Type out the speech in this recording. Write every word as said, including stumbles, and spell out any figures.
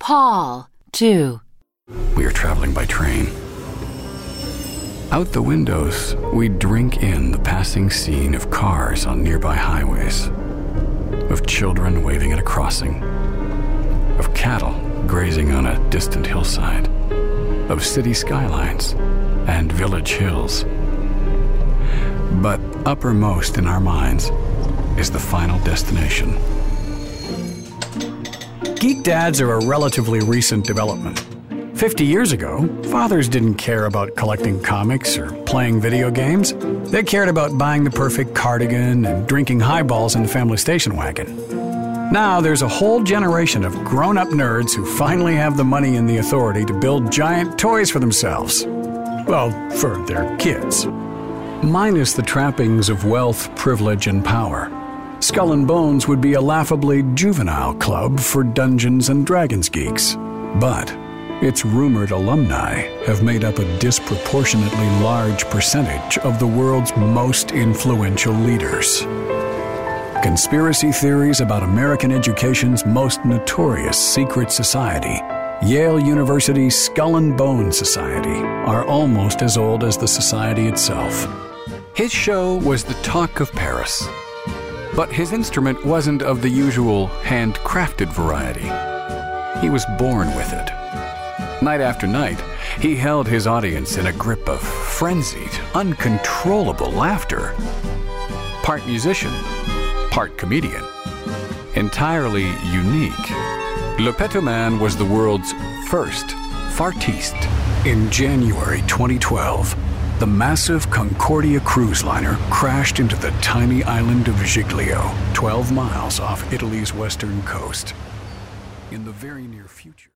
Paul, two. We are traveling by train. Out the windows, we drink in the passing scene of cars on nearby highways, of children waving at a crossing, of cattle grazing on a distant hillside, of city skylines and village hills. But uppermost in our minds is the final destination. Geek dads are a relatively recent development. Fifty years ago, fathers didn't care about collecting comics or playing video games. They cared about buying the perfect cardigan and drinking highballs in the family station wagon. Now there's a whole generation of grown-up nerds who finally have the money and the authority to build giant toys for themselves. Well, for their kids. Minus the trappings of wealth, privilege, and power, Skull and Bones would be a laughably juvenile club for Dungeons and Dragons geeks. But its rumored alumni have made up a disproportionately large percentage of the world's most influential leaders. Conspiracy theories about American education's most notorious secret society, Yale University's Skull and Bones Society, are almost as old as the society itself. His show was the talk of Paris. But his instrument wasn't of the usual handcrafted variety. He was born with it. Night after night, he held his audience in a grip of frenzied, uncontrollable laughter. Part musician, part comedian. Entirely unique, Le Petoman was the world's first fartiste. In January twenty twelve, the massive Concordia cruise liner crashed into the tiny island of Giglio, twelve miles off Italy's western coast. In the very near future.